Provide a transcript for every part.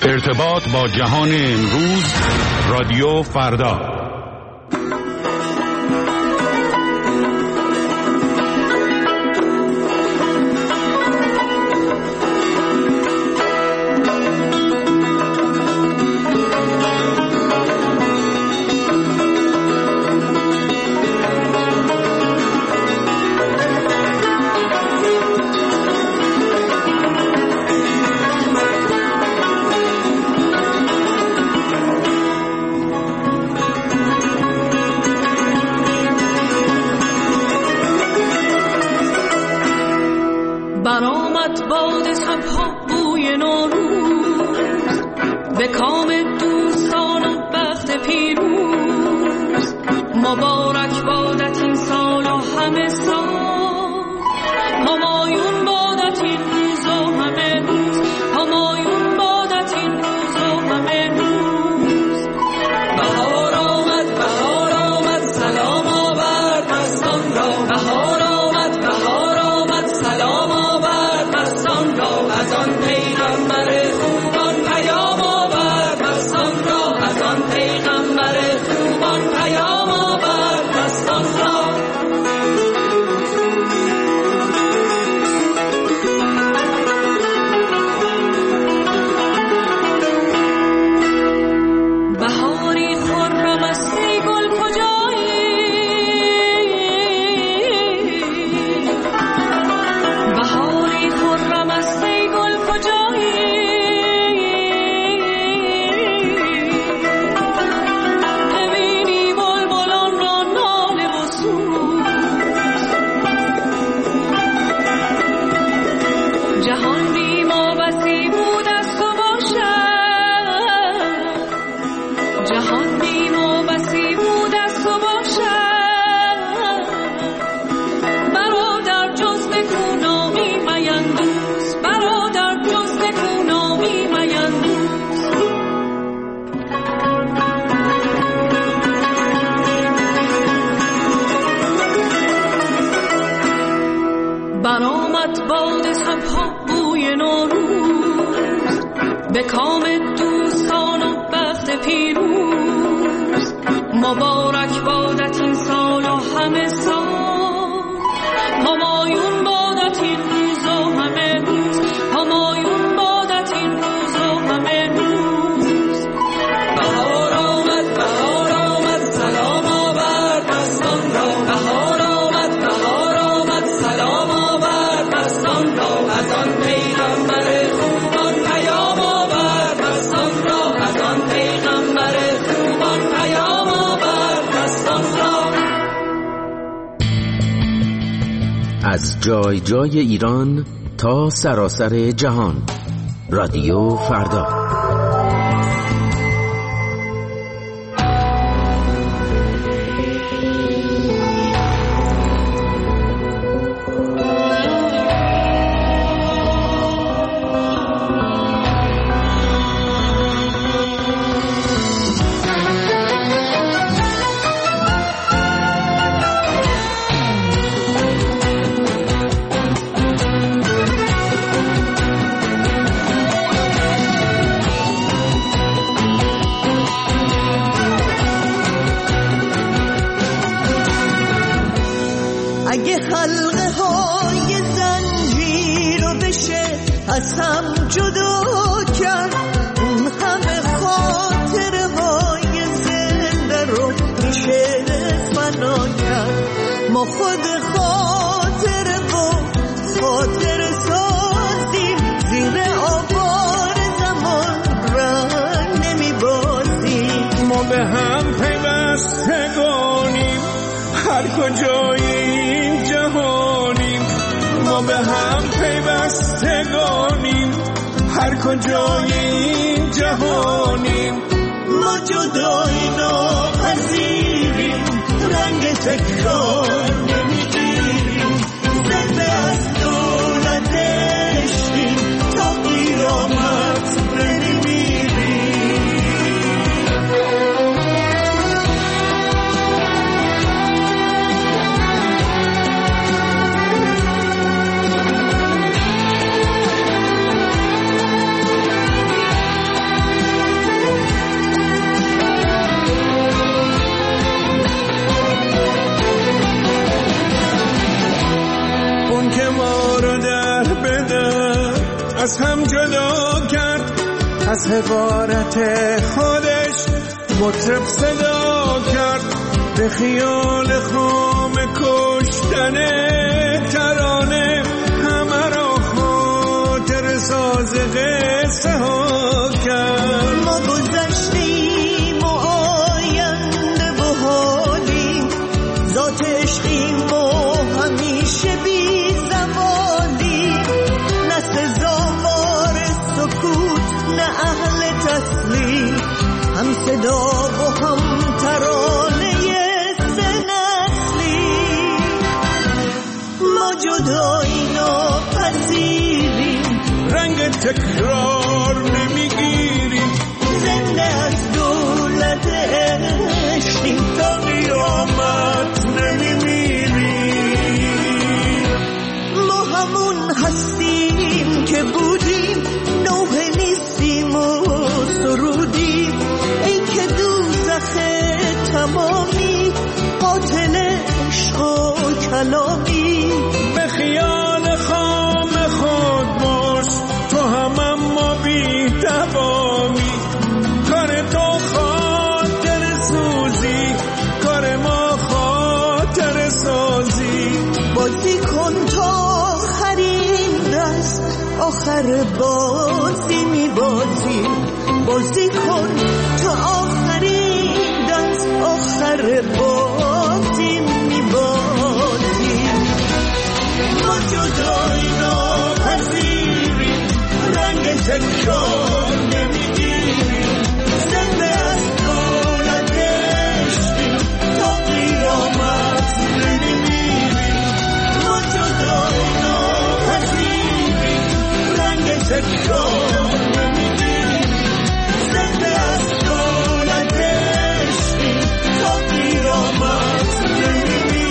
ارتباط با جهان امروز، رادیو فردا. از جای جای ایران تا سراسر جهان، رادیو فردا. اگه حلقه های زنجیر رو بشه از هم جدا کرد، اون همه خاطره های زنده رو میشه فنا کرد. ما خود خاطره و خاطره سازیم، زیر آوار زمان رنگ نمیبازیم. ما به هم پیوستگانیم، هر کجای این جهانیم. ما به هم پیوستگانیم، هر کجای این جهانیم. ما جدایی ناپذیریم، رنگ تکرار نمیگیریم. زنده از دولت عشقیم، تا قیامت نمیمیریم. جدا کرد، از حقارت خودش مطرب صدا کرد، به خیال خام کشتن ترانه همه را خاطر ساز قصه ها کرد. ما گذشتیم و آینده و حالیم، ذات عشقیم و همیشه بی زوالیم، نه سزاوار سکوت نه اهل تسلیم، هم صدا و هم ترانه سه نسلی. ما جدایی ناپذیریم، رنگ تکرار نمیگیریم، زنده از دولت عشقیم، تا قیامت نمیمیریم. ما همون هستیم که بودیم، نوحه نیستیم و سرودیم، ای که دوزخ تمامی، قاتل عشق و کلامی. به خیال خام خود باش، تو هم اما بی توامی، کار تو خاطر سوزی، کار ما خاطر سازی. بازی کن تا آخرین دست، آخر بازی میبازی، بازی کن تا آخرین دست، آخر بازی میبازی. ما جدایی ناپذیریم، رنگ تکرار نمیگیریم، زنده از دولت عشقیم، تا قیامت نمیمیریم. ما جدایی ناپذیریم، رنگ تکرار نمیگیریم، زنده از دولت عشقیم، تا قیامت نمیمیریم.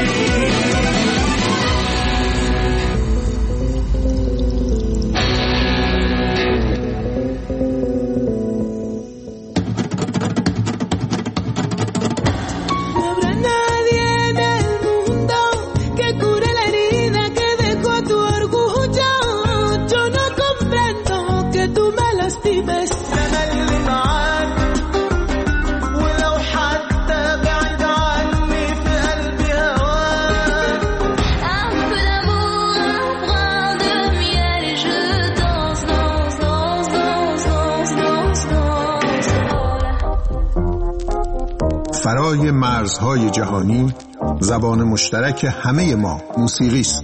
فرای مرزهای جهانی، زبان مشترک همه ما موسیقی است.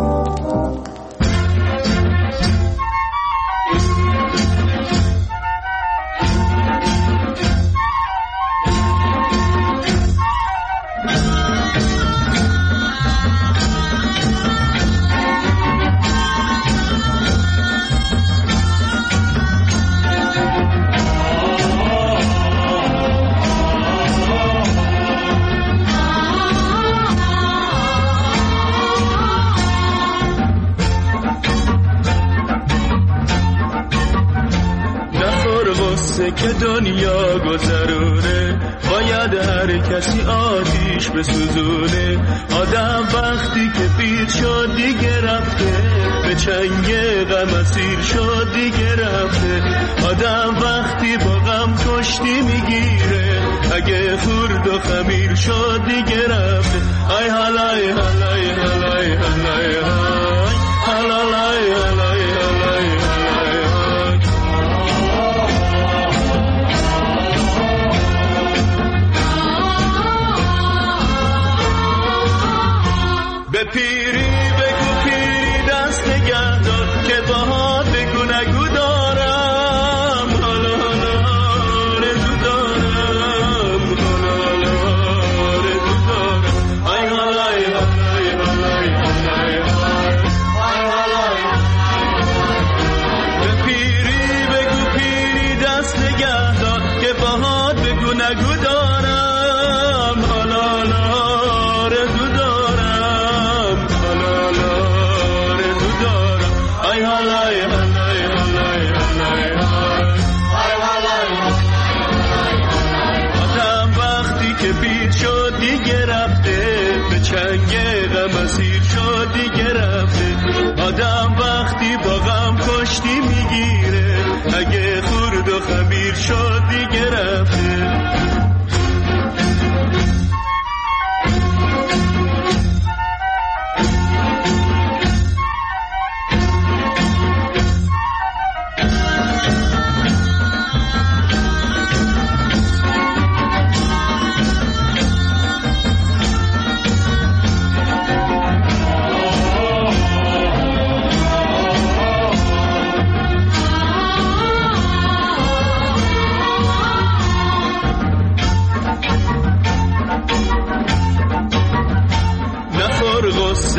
که دنیا گذرونه، باید هر کسی آتیش بسوزونه. آدم وقتی که پیر شد دیگه رفته، به چنگ غم اسیر شد دیگه رفته. آدم وقتی با غم کشتی میگیره، اگه خورد و خمیر شد دیگه رفته. ای حالای حالای حالای حالای حالای حالای به پیری بگو پیری دست نگه دار، که باهات بگو نگو دارم، حالا حالا رزو دارم، حالا حالا رزو دارم. ای حالای حالای حالای حالای حالای. به پیری بگو پیری دست نگه دار، که باهات بگو نگو دارم، حالا حالا رزو دارم. آدم وقتی که پیر شد دیگه رفته، به چنگ غم اسیر شد دیگه رفته. آدم وقتی با غم کشتی میگه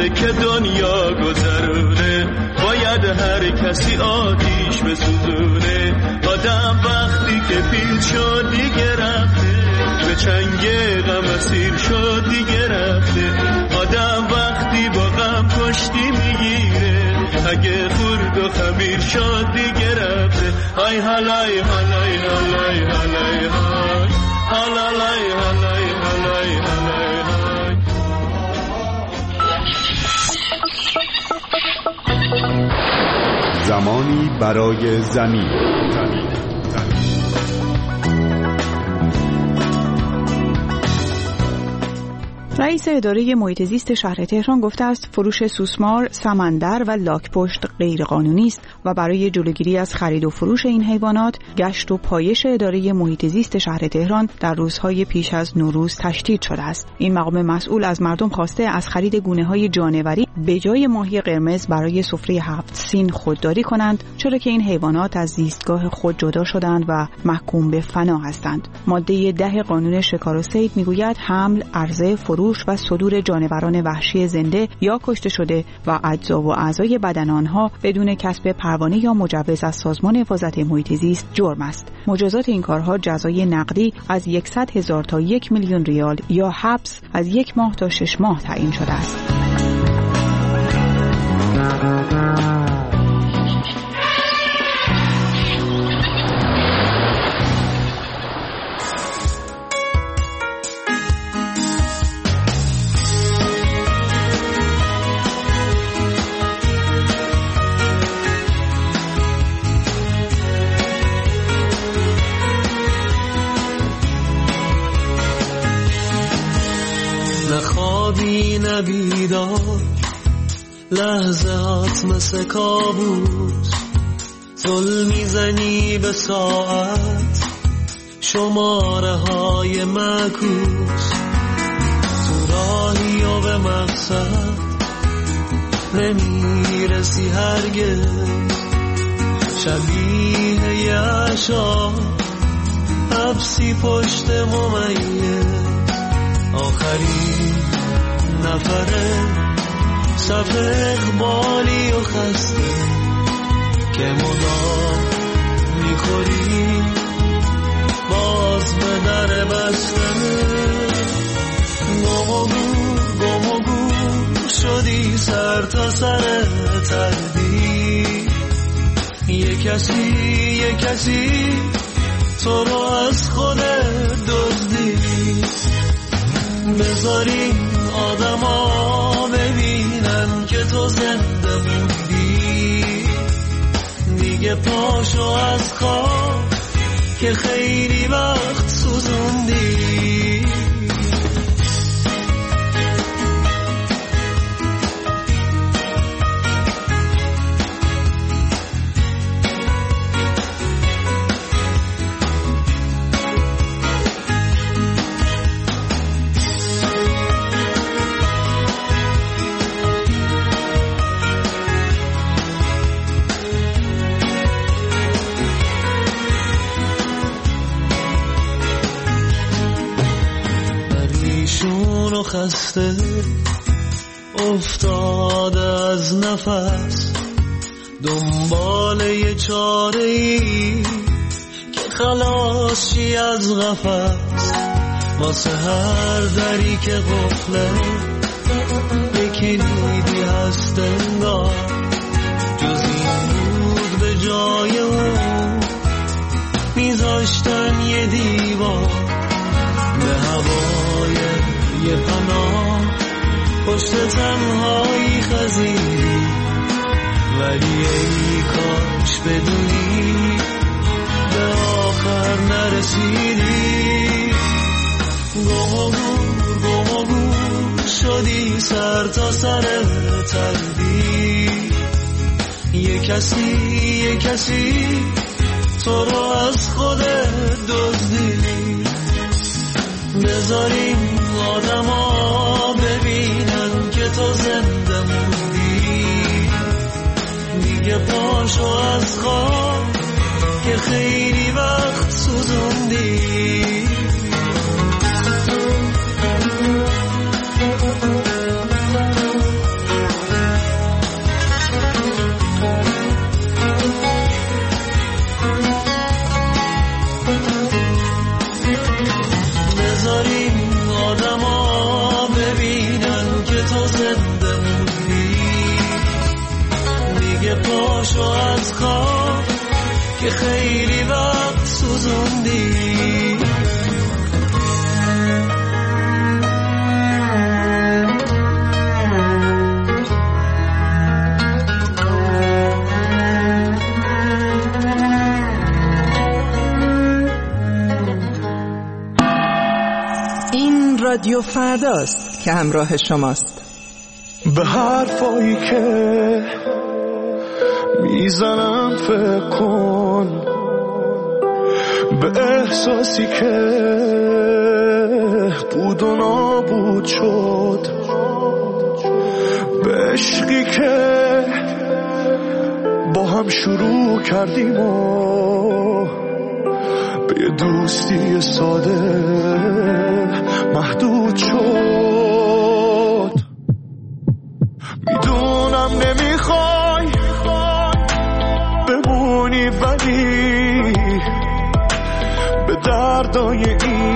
روزه که دنیا گذرونه باید هر کسی آتیش بسوزونه. آدم وقتی که پیر شد دیگه رفته، به چنگ غم اسیر شد دیگه رفته. آدم وقتی با غم کشتی میگیره، اگه خورد و خمیر شد دیگه رفته. های هلای هلای هلای هلای های هلای هلای هلای هلای های. زمانی برای زمین. رئیس اداره محیط زیست شهر تهران گفته است فروش سوسمار، سمندر و لاک‌پشت غیرقانونی است و برای جلوگیری از خرید و فروش این حیوانات، گشت و پایش اداره محیط زیست شهر تهران در روزهای پیش از نوروز تشدید شده است. این مقام مسئول از مردم خواسته از خرید گونه‌های جانوری به جای ماهی قرمز برای سفره 7 سین خودداری کنند، چرا که این حیوانات از زیستگاه خود جدا شدند و محکوم به فنا هستند. ماده 10 قانون شکار و صید میگوید حمل، عرضه، فروش و صدور جانوران وحشی زنده یا کشته شده و اجزا و اعضای بدن آنها بدون کسب پروانه یا مجوز از سازمان حفاظت محیط زیست جرم است. مجازات این کارها جزای نقدی از 100,000 تا 1,000,000 ریال یا حبس از 1 ماه تا 6 ماه تعیین شده است. بیدار لحظات مثل کابوس، زل میزنی به ساعت، شماره های معکوس، تو راهی و به مقصد نمیرسی هرگز، شبیه یه عشا حبسی پشت ممیز، آخرین نفره صف اقبالی و خسته که مدام میخوری باز به در بسته، گم و گور شدی سر تا سر تردید، یه کسی تو رو از خودت دزدید، بذاری آدما ببینن که تو زنده موندی، دیگه پاشو از خواب که خیلی وقت سوزوندی. خسته افتاده از نفس دنبال یه چاره‌ای که خلاص شی از قفس، واسه هر دری که قفله یه کلیدی هست انگار، جز این بود به جای اون میذاشتن یه دیوار، به هوای یه پناه پشت تنهایی خزیدی، ولی ای کاش بدونی به آخر نرسیدی، گم و گور شدی سر تا سر تردید، یه کسی تو رو از خودت دزدید، بذاریم آدما ببینن که تو زنده موندی، دیگه پاشو از خواب که خیلی وقت سوزوندی. که خیلی وقت سوزوندی. این رادیو فرداست که همراه شماست. به حرفایی که میزنم فکر کن، به احساسی که بود و نابود شد، به عشقی که با هم شروع کردیم و به یه دوستی ساده محدود شد. میدونم نمیخوای بمونی، ولی به دردای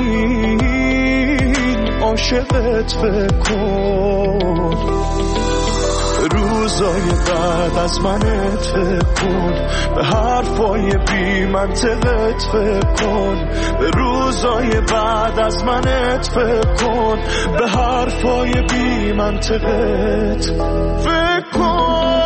این عاشقت فکر کن، به روزای بعد از منت فکر کن، به حرفای بی منطقت فکر کن، به روزای بعد از منت فکر کن، به حرفای بی منطقت فکر کن.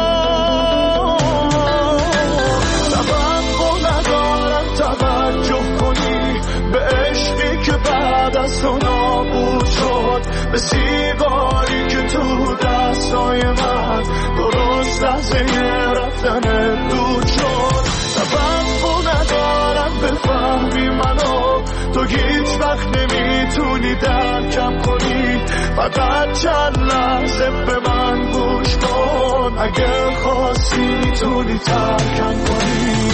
توقع ندارم توجه کنی به عشقی که بعد از تو نابود شد، به سیگاری که تو دستای من درست لحظه رفتن دود شد. توقع ندارم بفهمی منو، تو هیچ وقت نمیتونی درکم کنی، فقط چند لحظه به من گوش کن، اگه خواستی میتونی ترکم کنی.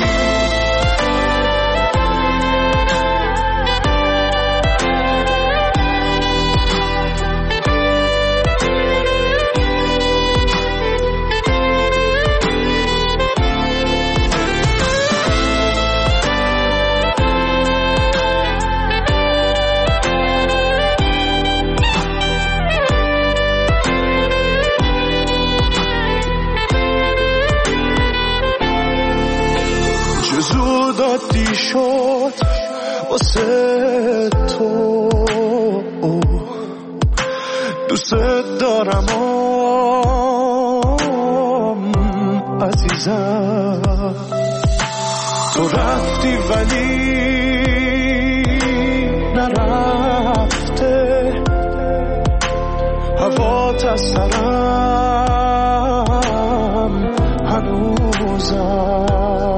شد واسه تو، دوست دارم عزیزم. تو رفتی ولی نرفته، هوات از سرم هنوزم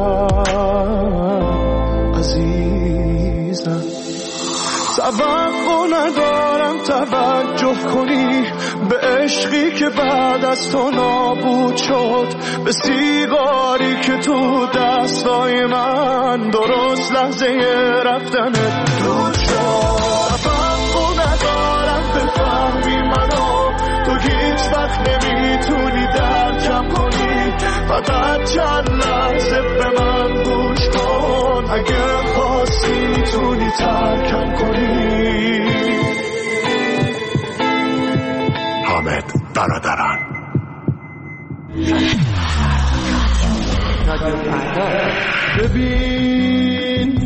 عزیزم. توقع ندارم توجه کنی به عشقی که بعد از تو نابود شد، به سیگاری که تو دستای من درست لحظه رفتن دود شد. توقع ندارم بفهمی منو، تو هیچ وقت نمیتونی درکم کنی، فقط چند لحظه به من گوش کن، اگه خواستی میتونی ترکم کنی. حامد برادران. ببین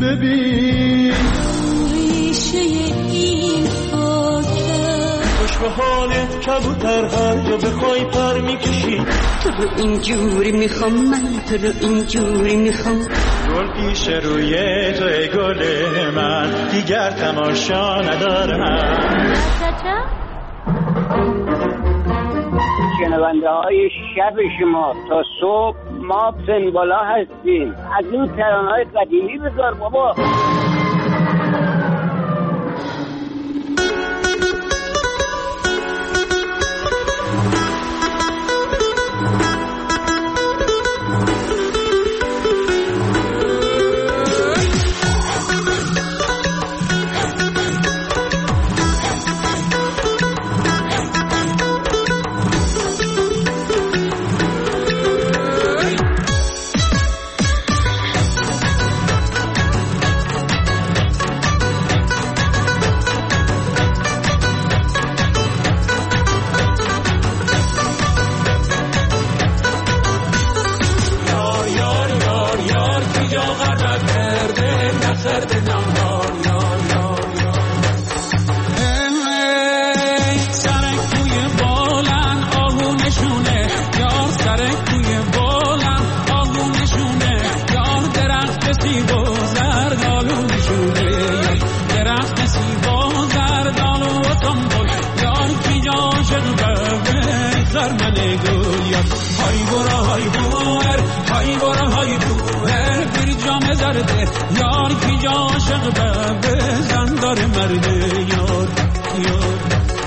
ریشه این خاکه، خوش به حالت کبوتر هر جا بخوای پر میکشی. تو رو اینجوری میخوام من، تو رو اینجوری میخوام. گل پیش روی توی گل من، دیگر تماشا ندارم. شنونده های شب شما تا صبح ما پنبالا هستیم. از این ترانه‌های قدیمی بذار بابا. جا غرق کرده نخرده نهار یار یار یار سرک توی بالن آهو نشونه یار سرک توی بالن آهو نشونه یار درخت سیب و زردالو نشونه یار درخت سیب و زردالو و تنبول یار کی جا عاشق به خرمن گل یار های برا های بور های برا های بور بیر جام زرده یار کی جا عاشق به زندار مرده یار یار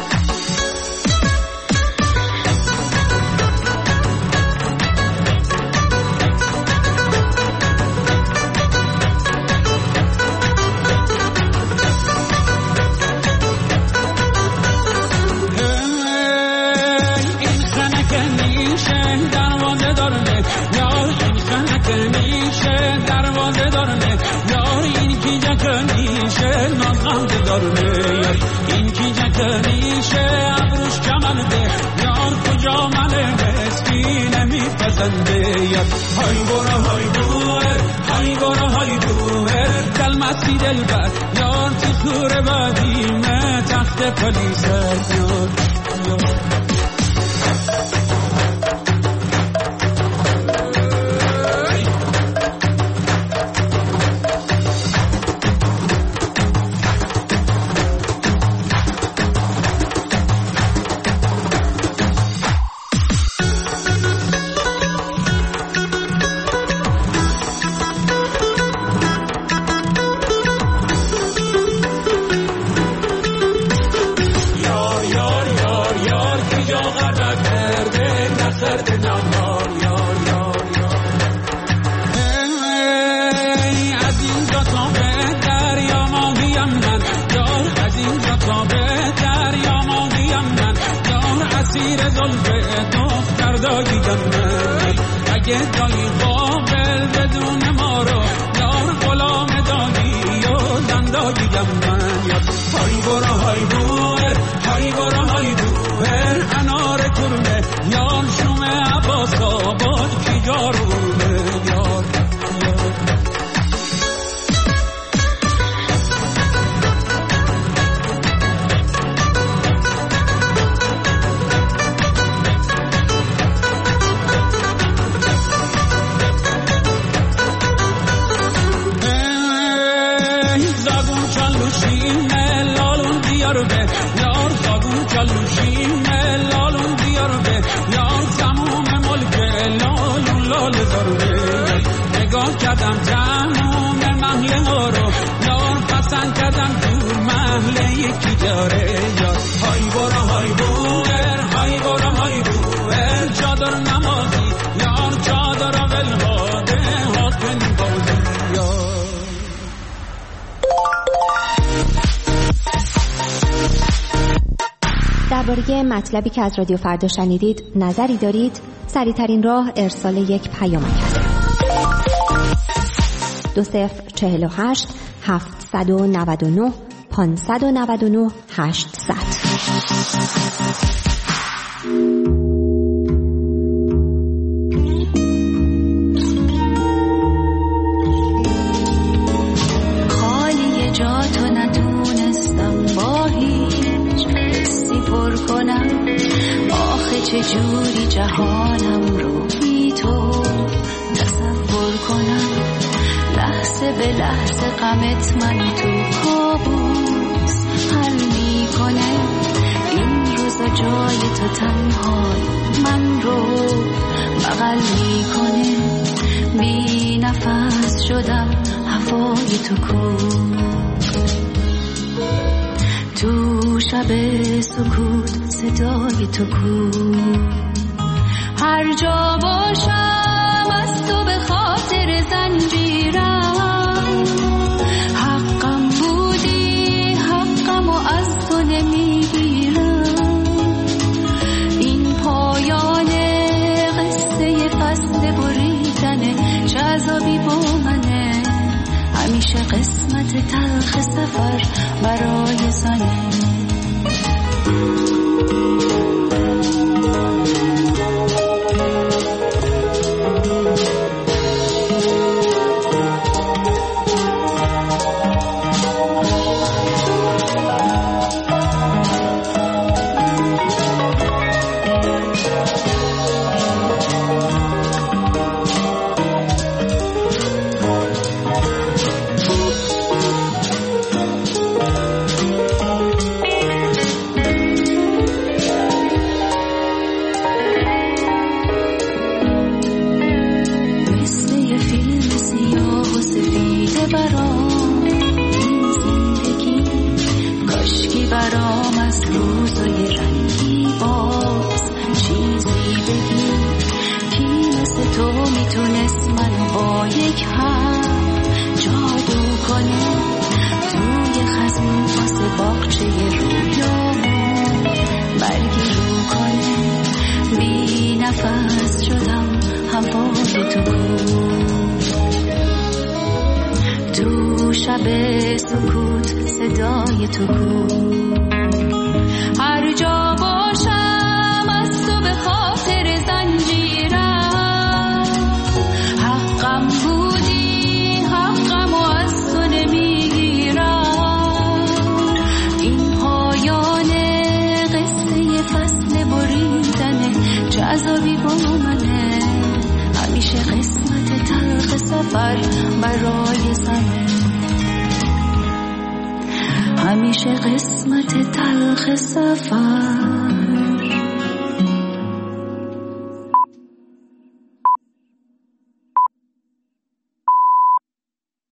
این کی جکنیشه ابروش کمنده یار کجا من مسکین میپسنده یار های برا های بوه های برا های بوه دلمسی دلبر یار تو خور بدیمه تخت پلیسه یار یار اگه دایی قابل بدون ما رو یار غلام دایی و زندگیم من یار های برا های بور های برا های بور انار کرمه یار شومه عباس آباد کی جارونه یار یار یار زاگون چلوشیم لالون دیار به یار تموم ملک لالون لال زاره نگاه کردم تموم محله ها رو یار پسند کردم دور محله یکی داره یار های برا های بور های برا های بور چادر نمازی یار چادر ولهاده حاکن بازی یار درباره مطلبی که از رادیو فردا شنیدید نظری دارید؟ سریع‌ترین راه ارسال یک پیامک است. 2048 799 599 800. خالی جا تو نتونستم با هیچ حسی پر کنم، آخه چجوری جهانم رو بی تو تصور کنم. لحظه به لحظه غمت من تو کابوس حل میکنه. این روزا جای تو تنهای من رو بغل میکنه. بی نفس شدم هوای تو کو، تو شب سکوت صدای تو کو. هر جا باشم از تو به خاطر زنجیرم، حقم بودی حقم و از تو نمیگیرم. این پایان قصه فصل بریدنه، چه عذابی با منه. همیشه قسمت تلخ سفر برای زنه. برام این زندگی، کاشکی برام از روزای رنگی باز چیزی بگی، کی مثل تو میتونست منو با یک هم جادو کنه، توی خزون واسه باغچه رویامون برگی رو کنه، بی نفس شدم هوای تو شب سکوت صدای تو هر جا باشم از تو به خاطر زنجیرم، حقم بودی حقم و از تو نمیگیرم، این پایان قصه فصل بریدنه، چه عذابی با منه، همیشه قسمت تلخ سفر برای زنه، همیشه قسمت تلخ سفر